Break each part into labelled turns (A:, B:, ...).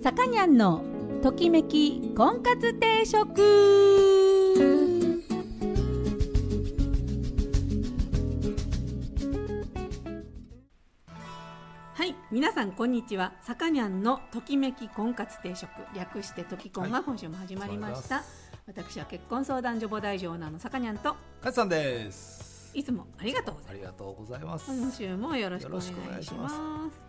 A: さかにゃんのときめき婚活定食。はい、皆さんこんにちは。さかにゃんのときめき婚活定食、略してとき婚が今週も始まりました、私は結婚相談所母大女オーナーのさかにゃんと
B: かつさんです。
A: いつもありがとうございます。
B: ありがとうございます。
A: 今週もよろしくお願いします。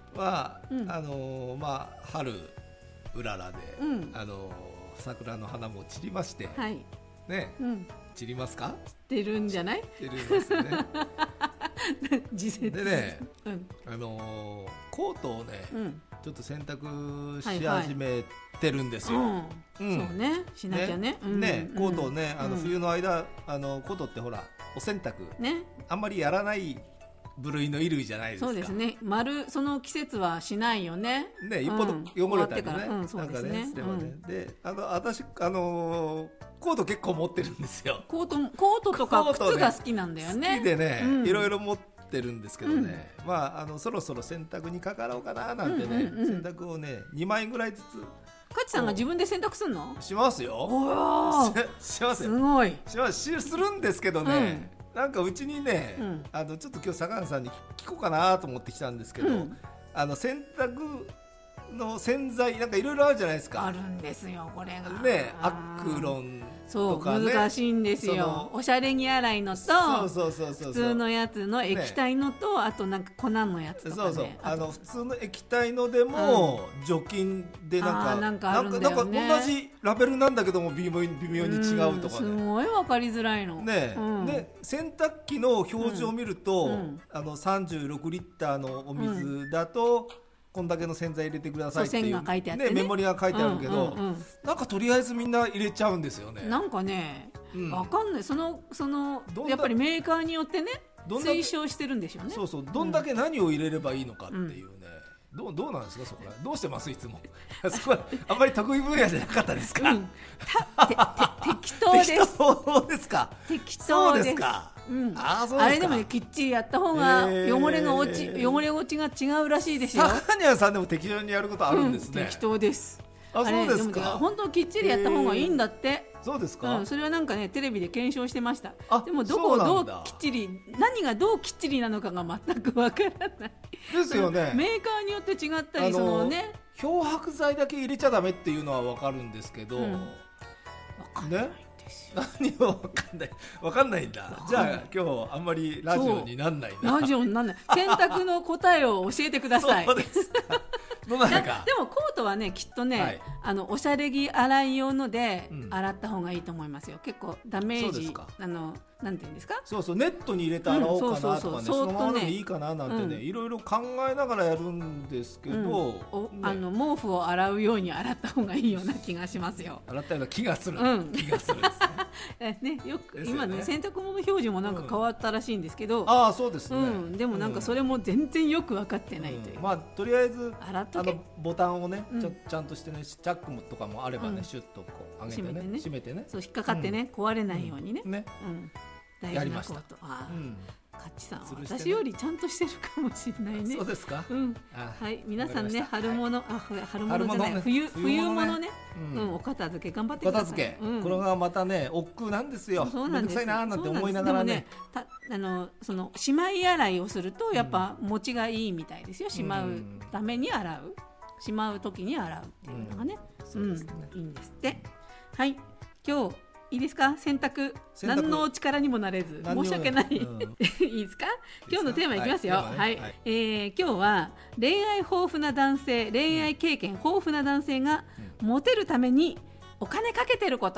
B: 春うららで、桜の花も散りまして、
A: はい
B: ね、散りますか？
A: 散ってるんじゃない？
B: 散りますね。
A: 時節
B: でね、コートをね、ちょっと洗濯し始めてるんですよ。
A: そうね、しなきゃね。
B: コートをね、冬の間コートってほらお洗濯、あんまりやらない部類の衣類じゃないですか。
A: そうですね。その季節はしないよね。
B: 一歩汚れたりね、
A: そうですね。
B: で、私コート結構持ってるんですよ。
A: コートとか靴が好きなんだよね。
B: 好きでね、いろいろ持ってるんですけどね、そろそろ洗濯にかかろうかななんてね、洗濯をね2枚ぐらいずつ。
A: かちさんが自分で洗濯すんの？
B: しますよ。しますよ。
A: すごい。
B: するんですけどね、なんかうちにね、ちょっと今日坂上さんに聞こうかなと思ってきたんですけど、洗濯の洗剤なんかいろいろあるじゃないですか。
A: あるんですよ、これが
B: ね、アクロンとかね、
A: 難しいんですよ。おしゃれ着洗いのと普通のやつの液体のと、あとなんか粉のやつとかね。
B: 普通の液体のでも除菌でなんか同じラベルなんだけども微妙に違うとかね、
A: すごい分かりづらいの
B: ね。で洗濯機の表示を見ると、36リッターのお水だとこんだけの洗剤入れてくださいっていう
A: 線が書いてあってね、
B: メモリが書いてあるけど、なんかとりあえずみんな入れちゃうんですよね。
A: なんかね、わかんない。そのやっぱりメーカーによってね推奨してるんでしょうね。
B: どんだけ何を入れればいいのかっていうね、どうなんですか、そこらどうしてますいつも。そこはあんまり得意分野じゃなかったですか？
A: 適当です。
B: そうですか。
A: 適当です。
B: そうですか。
A: あれでもね、きっちりやった方が汚れ落ちが違うらしいですよ。
B: さかにゃんさんでも適当にやることあるんですね。
A: 適当です。
B: そうですか。
A: 本当きっちりやった方がいいんだって。
B: そうですか。
A: それはなんかね、テレビで検証してました。でもどこをどうきっちり、何がどうきっちりなのかが全くわからない
B: ですよね。
A: メーカーによって違ったり、
B: 漂白剤だけ入れちゃダメっていうのはわかるんですけど、
A: わかんない。
B: 何をわかんないんだ。じゃあ今日あんまりラジオになんないな。
A: ラジオになんない。洗濯の答えを教えてください。
B: そうですか。でも
A: コートはね、きっとね、おしゃれ着洗い用ので洗った方がいいと思いますよ。結構ダメージ、なんていうんですか。
B: ネットに入れて洗おうかなとかね、そのままでもいいかななんてね、いろいろ考えながらやるんですけど、
A: 毛布を洗うように洗った方がいいような気がしますよ。
B: 洗ったような気がする。気がするですね。
A: よく今ね、洗濯物表示もなんか変わったらしいんですけど、
B: そうですね。
A: でもなんかそれも全然よく分かってないという。
B: とりあえずボタンをね、ちゃんとしてね、チャックとかもあればね、シュッとこう上げてね、閉めてね、
A: そう引っかかってね、壊れないようにね。
B: やりました。
A: カッチさんは私よりちゃんとしてるかもしれないね。
B: そうですか。
A: はい、皆さんね、春物じゃない、冬物ね、お片付け頑張ってください。
B: 片付け、これがまたね、億劫なんですよ。めんどくさいななんて思いながらね。
A: そのしまい洗いをするとやっぱ持ちがいいみたいですよ。しまうために洗う、しまう時に洗うっていうのがね、いいんですって。はい、今日いいですか？洗濯何の力にもなれず申し訳ないいいですか？今日のテーマいきますよ。はい、今日は恋愛豊富な男性、恋愛経験豊富な男性がモテるためにお金かけてること。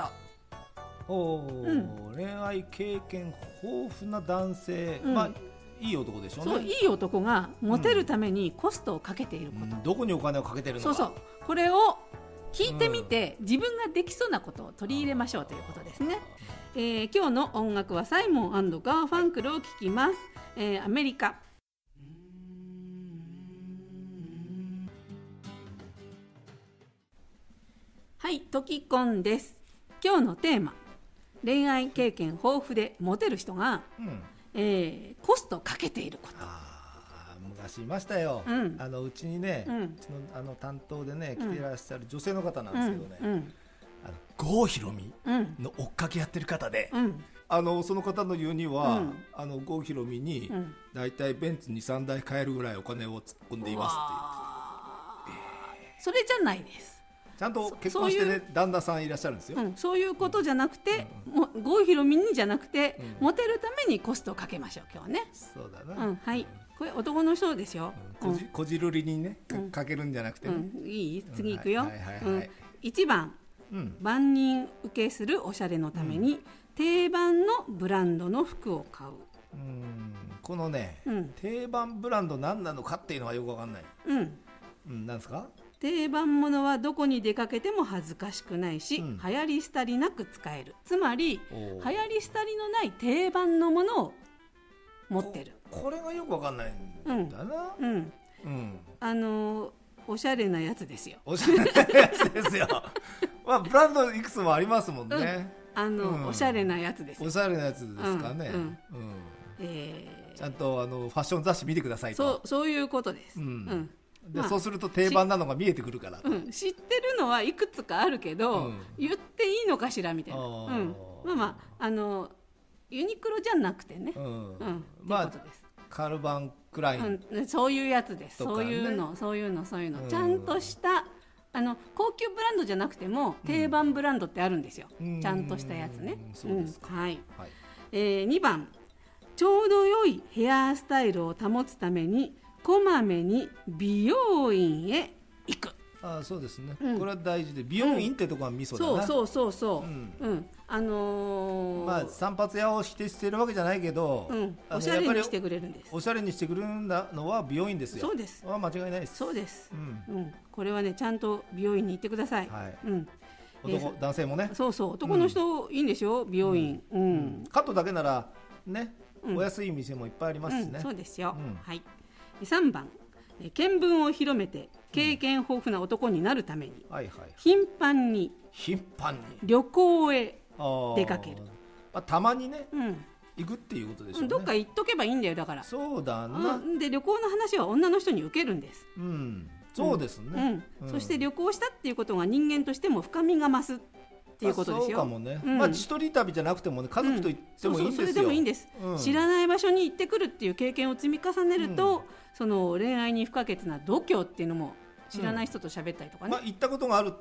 B: 恋愛経験豊富な男性、いい男でしょうね。
A: そう、いい男がモテるためにコストをかけていること、
B: どこにお金をかけてるのか、
A: これを聞いてみて、自分ができそうなことを取り入れましょうということですね。今日の音楽はサイモン&ガーファンクルを聴きます。アメリカ。はい、トキコンです。今日のテーマ、恋愛経験豊富でモテる人が、コストをかけていること。
B: 昔いましたよ、うちにね、うちの担当でね来てらっしゃる女性の方なんですけどね、郷ひろみの追っかけやってる方で、その方の言うには、郷ひろみにだいたいベンツ 2,3 台買えるぐらいお金を突っ込んでいますって言って
A: それじゃないです。
B: ちゃんと結婚してね旦那さんいらっしゃるんですよ、
A: そういうことじゃなくて、郷ひろみにじゃなくて、モテるためにコストをかけましょう今日はね。
B: そうだな、
A: はい、これ男の人ですよ、
B: こじるりにねかけるんじゃなくてね、
A: いい？次いくよ。1番、万人受けするおしゃれのために、定番のブランドの服を買う。
B: このね、定番ブランド何なのかっていうのはよく分かんない。なんですか？
A: 定番ものはどこに出かけても恥ずかしくないし、流行り廃りなく使える。つまり流行り廃りのない定番のものを持ってる。
B: これがよく分かんないんだな。
A: おしゃれなやつですよ。
B: おしゃれなやつですよ。まあブランドいくつもありますもんね。
A: おしゃれなやつですよ。
B: おしゃれなやつですかね。ちゃんとファッション雑誌見てくださいと。
A: そういうことです。
B: でそうすると定番なのが見えてくるから、
A: 知ってるのはいくつかあるけど、言っていいのかしらみたいな、ユニクロじゃなくてね、
B: まあカルバンクライン、
A: そういうやつです、そういうのちゃんとした高級ブランドじゃなくても定番ブランドってあるんですよ、ちゃんとしたやつね。2番、ちょうど良いヘアスタイルを保つためにこまめに美容院へ行く。
B: そうですね、これは大事で、美容院ってとこはミソだな。まあ散髪屋を否定してるわけじゃないけど、
A: おしゃれにしてくれるんです。
B: おしゃれにしてくれるのは美容院ですよ。
A: そうです、
B: 間違いないです。
A: そうです、これはねちゃんと美容院に行ってください。
B: 男性もね。
A: 男の人いいんでしょ、美容院。
B: カットだけならね、お安い店もいっぱいありますしね。
A: そうですよ。3番、見聞を広めて経験豊富な男になるために、頻繁に旅行へ出かける。
B: たまにね、行くっていうことでしょうね。
A: どっか行っとけばいいんだよ。だから
B: そうだな。
A: で旅行の話は女の人に受けるんです。
B: そうですね。
A: そして旅行したっていうことが人間としても深みが増すっていうことですよ。
B: そうかもね。一人旅じゃなくてもね、家族と行ってもいいんですよ。
A: それでもいいんです。知らない場所に行ってくるっていう経験を積み重ねると、その恋愛に不可欠な度胸っていうのも知らない人と喋ったりとかね。
B: 行ったことがあるって、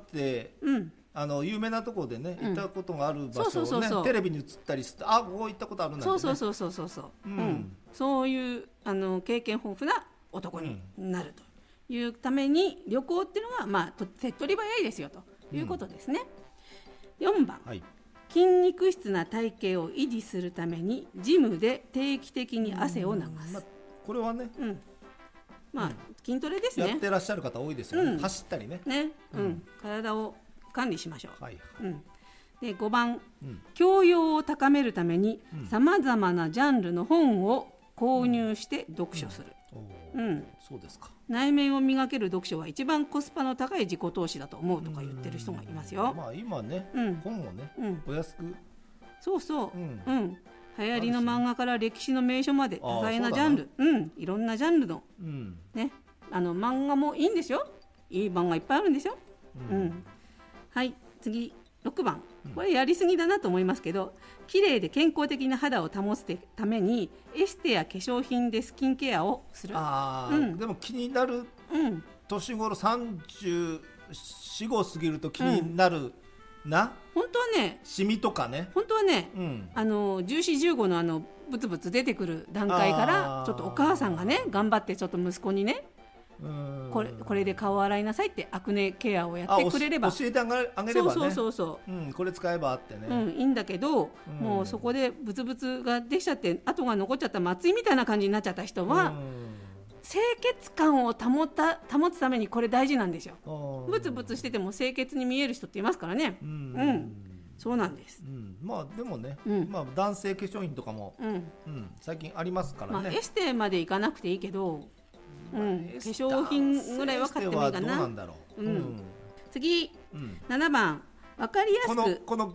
B: 有名なところでね、行ったことがある場所をね、テレビに映ったりして、ここ行ったことあるなんてね。そういう経験豊富な男になるというために、旅行っていうのが手っ取り早いですよということですね。4番、筋肉質な体型を維持するためにジムで定期的に汗を流す。 これはね、
A: 筋トレですね。
B: やってらっしゃる方多いですよね。走ったりね。体を管理しましょう。で5番、教養を高めるためにさまざまなジャンルの本を購入して読書する。 そうですか。
A: 内面を磨ける読書は一番コスパの高い自己投資だと思うとか言ってる人がいますよ。
B: 今ね、本もね、お安く。
A: 流行りの漫画から歴史の名所まで多彩なジャンル、いろんなジャンルの、漫画もいいんですよ。いい漫画いっぱいあるんですよ。次6番、これやりすぎだなと思いますけど、綺麗で健康的な肌を保つためにエステや化粧品でスキンケアをする。
B: でも気になる、年頃34、5過ぎると気になるな。
A: 本当はね、
B: シミとかね、
A: 本当はね、14、15のブツブツ出てくる段階からちょっとお母さんがね頑張ってちょっと息子にね、これで顔洗いなさいってアクネケアをやってくれれば、
B: 教えてあげればね、これ使えばってね、
A: いいんだけど、もうそこでブツブツができちゃって跡が残っちゃった松井みたいな感じになっちゃった人は、清潔感を保つためにこれ大事なんですよ。ブツブツしてても清潔に見える人っていますからね。そうなんです。
B: でもね、男性化粧品とかも最近ありますからね。
A: エステまで行かなくていいけど、化粧品ぐらいは買ってもいいかな。次7番、分かりやすく
B: この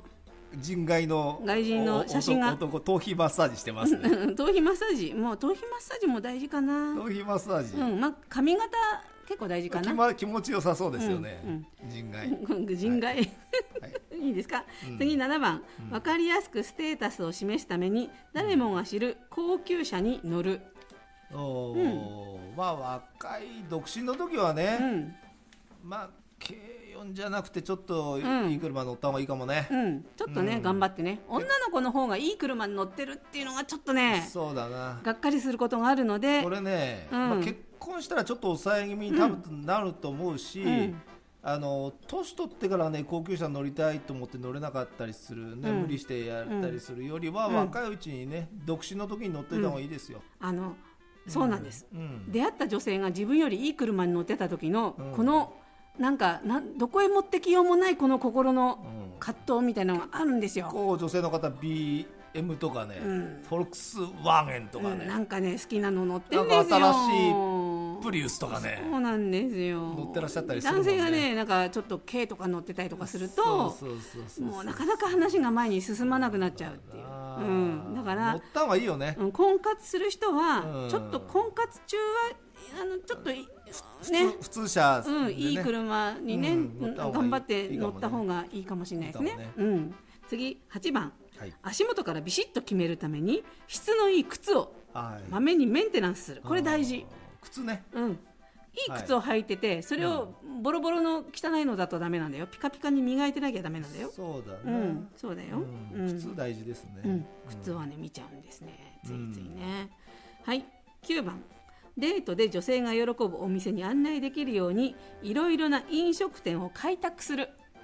B: 人外の
A: 外人の写真が
B: 男頭皮マッサージしてますね
A: 頭皮マッサージも大事かな。
B: 頭皮マッサージ、
A: まあ、髪型結構大事かな。
B: 気持ちよさそうですよね、人外
A: はいいいですか、次7番、分かりやすくステータスを示すために誰もが知る高級車に乗る。
B: まあ若い独身の時はね、まあ軽4じゃなくてちょっといい車乗った方がいいかもね、
A: ちょっとね、頑張ってね、女の子の方がいい車に乗ってるっていうのがちょっとね、
B: そうだな、
A: がっかりすることがあるので、
B: これね、まあ、結婚したらちょっと抑え気味に多分なると思うし、年取ってからね高級車乗りたいと思って乗れなかったりするね、無理してやったりするよりは、若いうちにね独身の時に乗っていた方がいいですよ。
A: そうなんです、出会った女性が自分よりいい車に乗ってた時の、このどこへ持ってきようもないこの心の葛藤みたいなのがあるんですよ。
B: こう女性の方 BM とかね、フォルクスワーゲンとかね、
A: なんかね好きなの乗ってるんですよ。
B: 新しいプリウスとかね、
A: そうなんですよ。
B: 乗ってらっしゃったりするもんね。
A: 男性がねなんかちょっと軽とか乗ってたりとかすると、もうなかなか話が前に進まなくなっちゃうっていう。だから
B: 乗った方がいいよね。
A: 婚活する人はちょっと婚活中はちょっとね、
B: 普通車でね、
A: いい車にね、頑張って乗った方がいいかもしれないですね。次8番、足元からビシッと決めるために質のいい靴をまめにメンテナンスする。これ大事。
B: 靴ね、
A: いい靴を履いてて、それをボロボロの汚いのだとダメなんだよ。ピカピカに磨いてなきゃダメなんだよ。
B: そうだね、
A: そうだよ、
B: 靴大事ですね、
A: 靴はね見ちゃうんですね、ついついね。はい、9番、デートで女性が喜ぶお店に案内できるようにいろいろな飲食店を開拓する。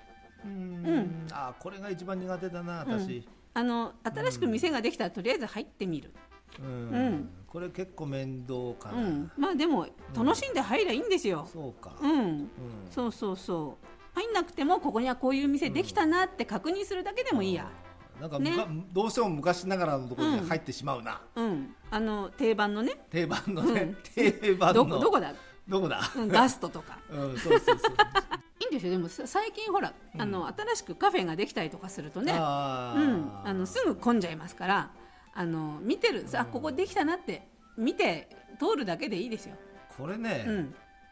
B: これが一番苦手だな私、
A: 新しく店ができたらとりあえず入ってみる。
B: これ結構面倒かな、
A: まあでも楽しんで入りゃいいんですよ。
B: そうか、
A: そう入んなくてもここにはこういう店できたなって確認するだけでもいいや。
B: なんか、どうしても昔ながらのところに入ってしまうな、
A: 定番のね、
B: 定番の
A: どこだガストとか、
B: そうい
A: いんですよ。でも最近ほら、新しくカフェができたりとかするとね、すぐ混んじゃいますから、見てるここできたなって見て通るだけでいいですよ。
B: これね、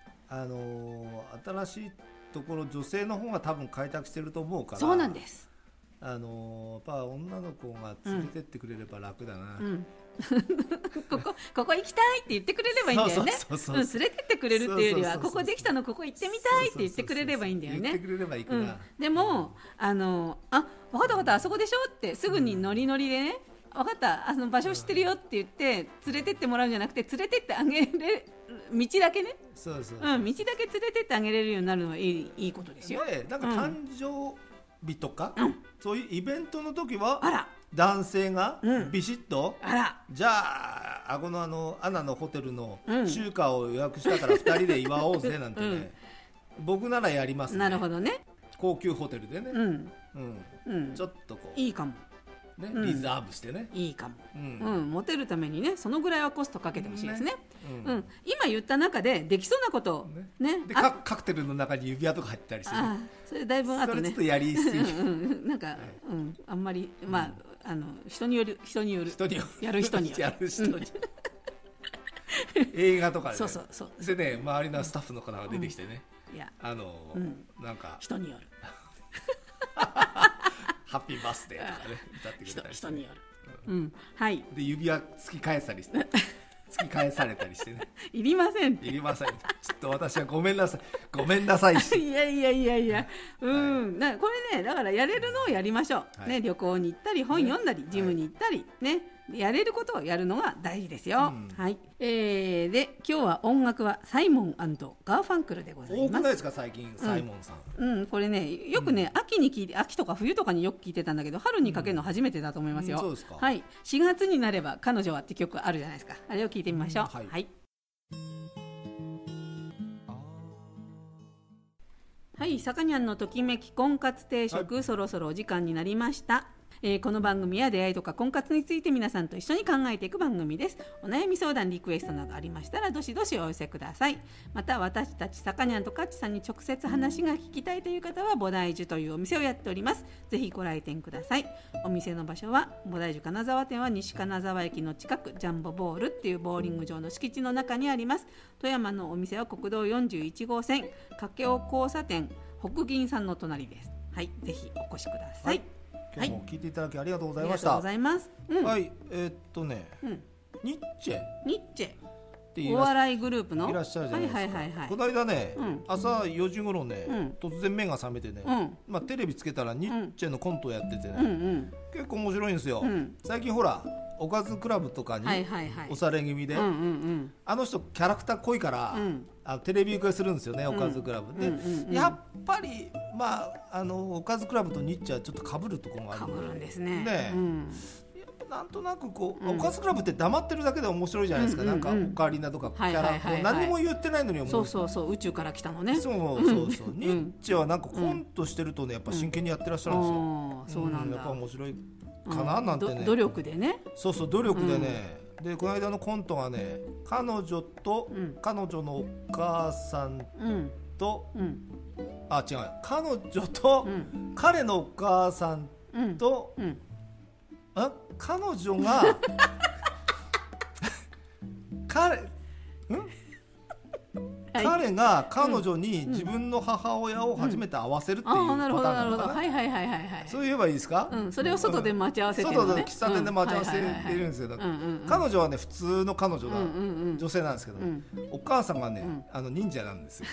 B: 新しいところ女性の方が多分開拓してると思うから。
A: そうなんです。
B: やっぱ女の子が連れてってくれれば楽だな、
A: ここ行きたいって言ってくれればいいんだよね。連れてってくれるっていうよりは、ここできたのここ行ってみたいって言ってくれればいいんだよね。
B: 言ってくれればいいかな、
A: でも分かったあそこでしょってすぐにノリノリでね、分かった場所知ってるよって言って連れてってもらうんじゃなくて、連れてってあげる道だけね、道だけ連れてってあげれるようになるのはいいことですよ。
B: なんか誕生日とか、そういうイベントの時は男性がビシッと、じゃあ顎のアナのホテルの中華を予約したから2人で祝おうぜなんてね、僕ならやりますね。
A: なるほどね。
B: 高級ホテルでね、ちょっとこう
A: いいかも
B: ね、リザーブしてね、
A: いいかも、モテるためにね、そのぐらいはコストかけてほしいですね。今言った中でできそうなことね、
B: でカクテルの中に指輪とか入ったりして、
A: それだいぶあとね、
B: それちょっとやりすぎ
A: なんか、あんまり人によるやる人による
B: 映画とかでね、
A: そう
B: でね、周りのスタッフの方が出てきてね、なんか
A: 人による
B: ハッピーバースデーとかね歌ってくれたりして、
A: 人による、はい。
B: で指輪突き返されたりしてね
A: いりませんって
B: ちょっと私はごめんなさいし
A: いやこれね、だからやれるのをやりましょう、ね、旅行に行ったり本読んだりジムに行ったりね、やれることをやるのが大事ですよ、はい。で今日は音楽はサイモン&ガーファンクルでございます。
B: 多くないですか最近、サイモンさん、
A: これねよくね、秋に聞いて、秋とか冬とかによく聞いてたんだけど、春にかけるの初めてだと思いますよ、
B: そうですか。
A: はい、4月になれば彼女はって曲あるじゃないですか。あれを聞いてみましょう。はい、さかにゃんのときめき婚活定食、そろそろお時間になりました。 この番組は出会いとか婚活について皆さんと一緒に考えていく番組です。お悩み相談リクエストなどありましたらどしどしお寄せください。また私たちさかにゃんとかっちさんに直接話が聞きたいという方は菩提樹というお店をやっております。ぜひご来店ください。お店の場所は菩提樹金沢店は西金沢駅の近くジャンボボールっていうボーリング場の敷地の中にあります。富山のお店は国道41号線掛尾交差点北銀さんの隣です。はい、ぜひお越しください。
B: 今日も聞いていただきありがとうございました。
A: ありがとうございます。
B: はい、ニッチェって
A: お笑いグループの
B: いらっしゃるじゃないですか。この間ね、朝4時頃ね、突然目が覚めてね、テレビつけたらニッチェのコントをやっててね、結構面白いんですよ。最近ほらおかずクラブとかに押され気味で、あの人キャラクター濃いから、テレビ受けするんですよね、おかずクラブで。やっぱりおかずクラブとニッチェはちょっと被るところがある
A: んですね。
B: なんとなくこう、おかずクラブって黙ってるだけで面白いじゃないですか。なんかオカリナとかキャラ何も言ってないのに
A: そう宇宙から来たのね。
B: そうニッチェはなんかコントしてるとねやっぱ真剣にやってらっしゃるんですよ。そうなんだ。やっぱ面白いかななんてね。
A: 努力でね。
B: そう努力でね。でこの間のコントがね、彼女と彼女のお母さんと違う、彼女と彼のお母さんと彼女が彼が彼女に自分の母親を初めて会わせるっていうパターンなのかな。そう言えばいいですか。
A: それを外で待ち合わせてるのね。
B: 外で喫茶店で待ち合わせてるんですよ。彼女はね普通の彼女が女性なんですけど、お母さんがね忍者なんですよ。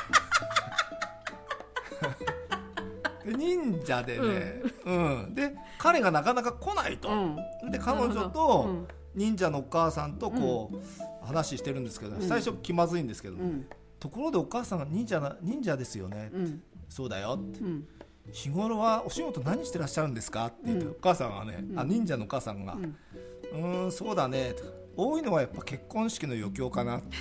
B: で忍者でね、で彼がなかなか来ないと、で彼女と忍者のお母さんとこう話してるんですけど、最初気まずいんですけど、ところでお母さんが忍者ですよね、そうだよって、日頃はお仕事何してらっしゃるんですかって言って、お母さんはね、忍者のお母さんがそうだねと、多いのはやっぱ結婚式の余興かな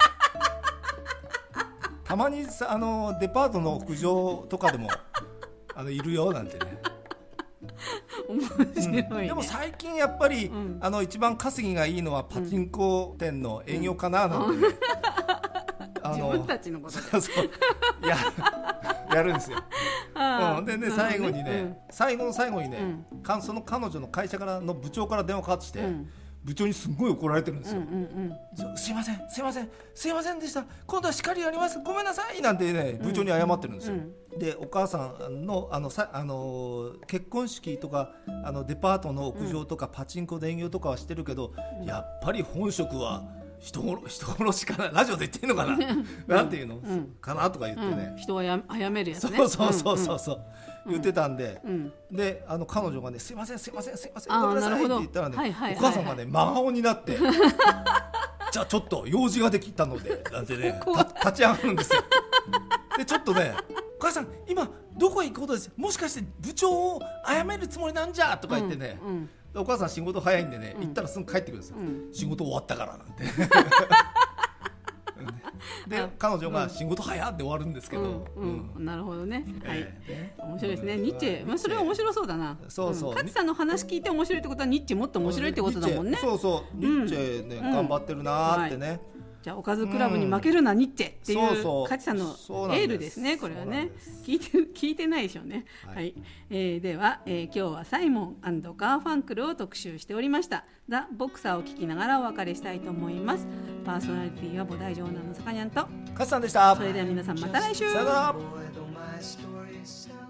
B: たまにデパートの屋上とかでもいるよなんてね。
A: 面白いね。
B: でも最近やっぱり、一番稼ぎがいいのはパチンコ店の営業かななんてね、
A: 自分たちのこと
B: やるんですよ。でね、最後にね、最後の最後にね、その彼女の会社からの部長から電話かかってきて、部長にすごい怒られてるんですよ。すいませんでした、今度は叱りやります、ごめんなさいなんてね、部長に謝ってるんですよ。でお母さんの結婚式とかデパートの屋上とかパチンコで営業とかはしてるけど、やっぱり本職は人殺しかな、ラジオで言ってんのかななんていうの、かなとか言ってね、
A: 人は殺めるやつね。
B: そう言ってたんで、で彼女がね、すいませんごめんなさいって言ったらね、お母さんがね真顔になってじゃあちょっと用事ができたのでなんてね立ち上がるんですよ。でちょっとね、お母さん今どこへ行くことです、もしかして部長を殺めるつもりなんじゃとか言ってね、お母さん仕事早いんでね、行ったらすぐ帰ってくるんですよ。仕事終わったからなんてで彼女が仕事早って終わるんですけど、
A: なるほどね。はい、面白いですね。ニッチェ、それは面白そうだな。勝さんの話聞いて面白いってことはニッチェもっと面白いってことだもんね。
B: ニッチェね、頑張ってるなってね。
A: じゃあおかずクラブに負けるなニッチェっていう勝さんのエールですね。これはね、聞いてないでしょうね。はい。では今日はサイモン&ガーファンクルを特集しておりました。ザ・ボクサーを聞きながらお別れしたいと思います。パーソナリティは菩提城南のさかにゃんと
B: 勝さんでした。
A: それでは皆さんまた来週。
B: さよなら。